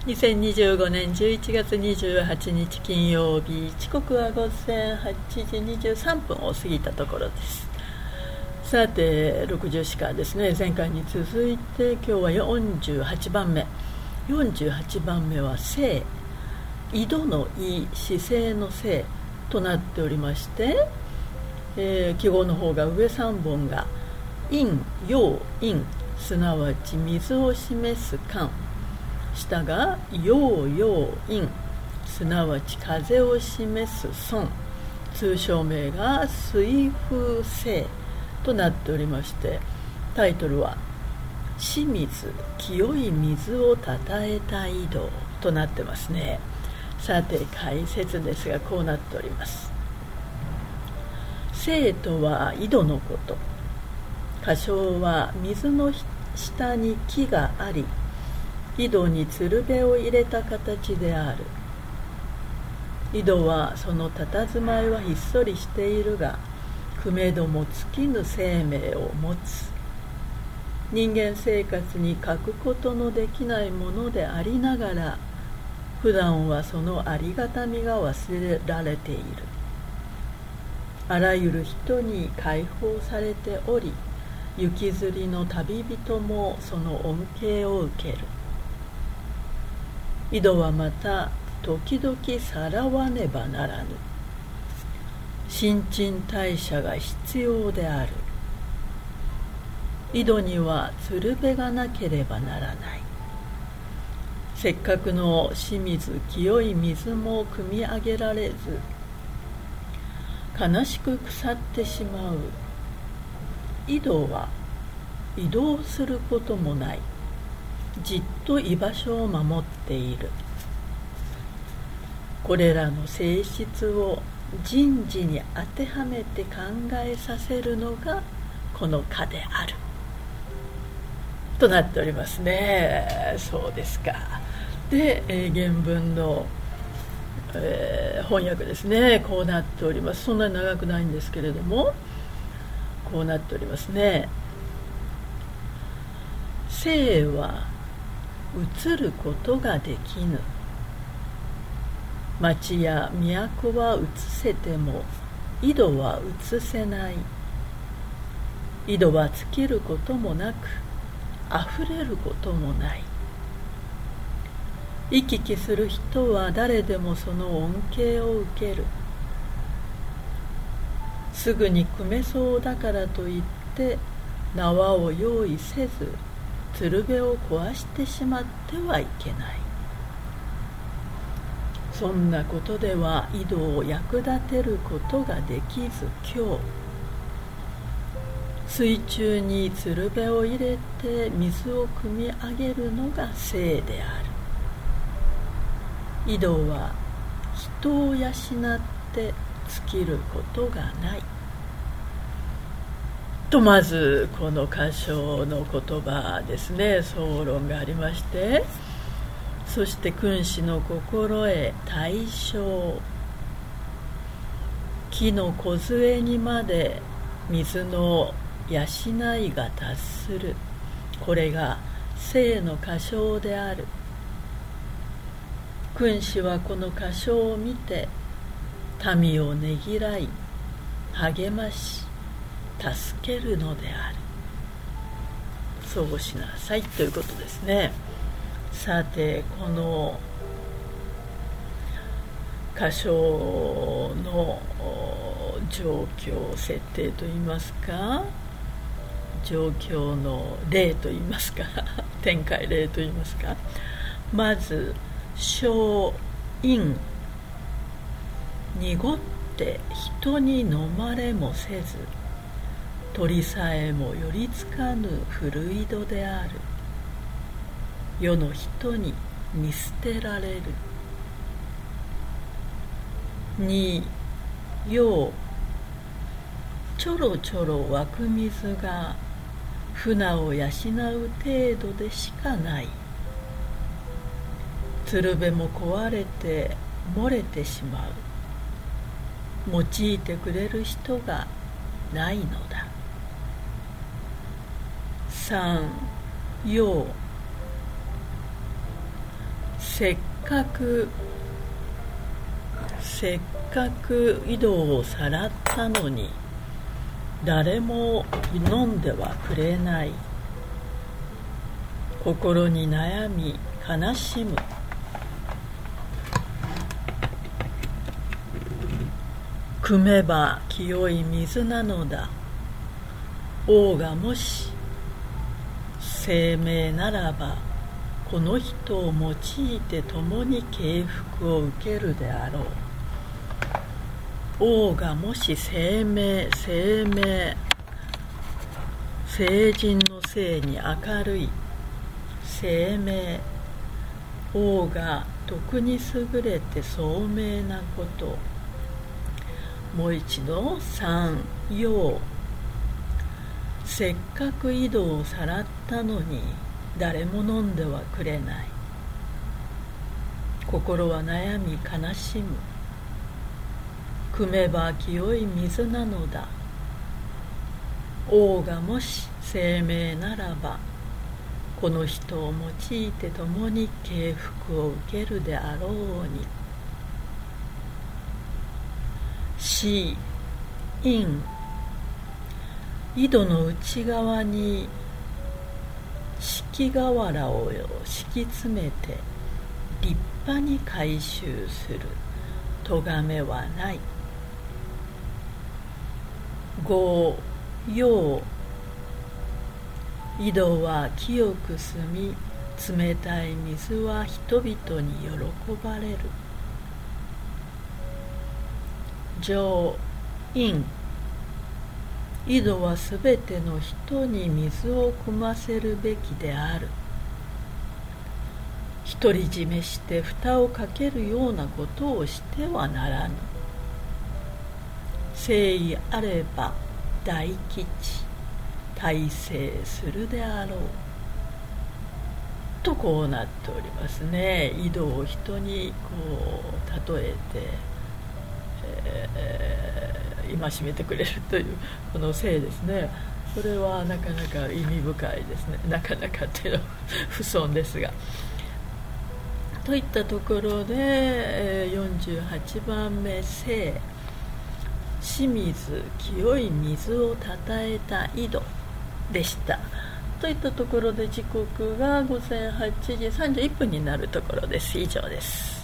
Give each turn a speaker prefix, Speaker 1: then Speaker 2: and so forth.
Speaker 1: 2025年11月28日金曜日、時刻は午前8時23分を過ぎたところです。さて、60時間ですね。前回に続いて今日は48番目。48番目は静、井戸の井、姿勢の静となっておりまして、記号の方が上3本が陰、陽、陰、すなわち水を示す寒、下が陽陽陰、すなわち風を示す損、通称名が水風静となっておりまして、タイトルは清水、清い水をたたえた井戸となってますね。さて、解説ですがこうなっております。静とは井戸のこと。仮称は水の下に木があり、井戸につるべを入れた形である。井戸はその佇まいはひっそりしているが、くめども尽きぬ生命を持つ。人間生活に欠くことのできないものでありながら、普段はそのありがたみが忘れられている。あらゆる人に解放されており、行きずりの旅人もその恩恵を受ける。井戸はまた時々さらわねばならぬ。新陳代謝が必要である。井戸にはつるべがなければならない。せっかくの清水、清い水も汲み上げられず、悲しく腐ってしまう。井戸は移動することもない。じっと居場所を守っている。これらの性質を人事に当てはめて考えさせるのがこの課であるとなっておりますね。そうですか。で、原文の、翻訳ですね。こうなっております。そんなに長くないんですけれども、こうなっておりますね。静は移ることができぬ。町や都は移せても井戸は移せない。井戸は尽きることもなく、あふれることもない。行き来する人は誰でもその恩恵を受ける。すぐに汲めそうだからといって縄を用意せず、つるべを壊してしまってはいけない。そんなことでは井戸を役立てることができず、今日水中につるべを入れて水を汲み上げるのが静である。井戸は人を養って尽きることがないと、まずこの箇所の言葉ですね、総論がありまして、そして君子の心得対象、木の梢にまで水の養いが達する。これが静の箇所である。君子はこの箇所を見て民をねぎらい励まし助けるのである。そうしなさいということですね。さて、この箇所の状況設定といいますか、状況の例といいますか展開例といいますか、まず小陰、濁って人に飲まれもせず、鳥さえも寄りつかぬ古井戸である。世の人に見捨てられる。2、陽、ちょろちょろ湧く水が船を養う程度でしかない。つるべも壊れて漏れてしまう。用いてくれる人がないのだ。3、陽、 せっかく井戸をさらったのに誰も飲んではくれない。心に悩み悲しむ。汲めば清い水なのだ。王がもし生命ならば、この人を用いて共に敬服を受けるであろう。王がもし生人の生に明るい生命、王が徳に優れて聡明なこと。もう一度三陽。せっかく井戸をさらったのに誰も飲んではくれない。心は悩み悲しむ。汲めば清い水なのだ。王がもし生命ならば、この人を用いて共に敬服を受けるであろうに。死陰。井戸の内側に敷瓦を敷き詰めて立派に改修する咎めはない。五陽。井戸は清く澄み、冷たい水は人々に喜ばれる。上陰。井戸はすべての人に水を汲ませるべきである。独り占めして蓋をかけるようなことをしてはならぬ。誠意あれば大吉、大成するであろう。とこうなっておりますね。井戸を人にこう例えて、戒めてくれるというこの聖ですね。これはなかなか意味深いですね。なかなかっていうのは不遜ですが。といったところで48番目聖。清水、清い水をたたえた井戸でした。といったところで時刻が午前8時31分になるところです。以上です。